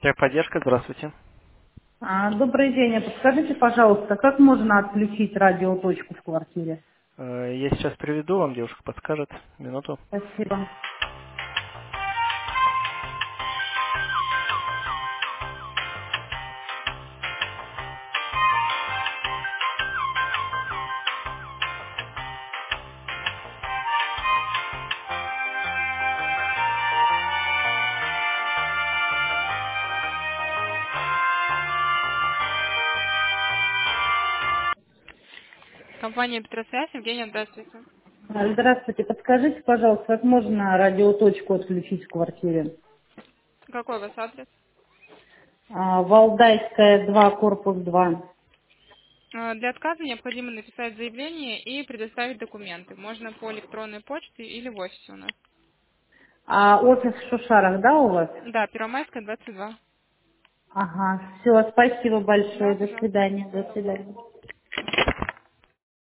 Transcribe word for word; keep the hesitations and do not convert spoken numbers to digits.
Техподдержка, здравствуйте. А, добрый день. А подскажите, пожалуйста, как можно отключить радиоточку в квартире? Э, Я сейчас приведу, вам девушка подскажет. Минуту. Спасибо. Компания Петросвязь, Евгения, здравствуйте. А, Здравствуйте. Подскажите, пожалуйста, как можно радиоточку отключить в квартире? Какой у вас адрес? А, Валдайская, два, корпус два. Э, Для отказа необходимо написать заявление и предоставить документы. Можно по электронной почте или в офисе у нас. А офис в Шушарах, да, у вас? Да, Первомайская, двадцать два. Ага. Все, спасибо Да, большое. До пожалуйста. свидания. До свидания.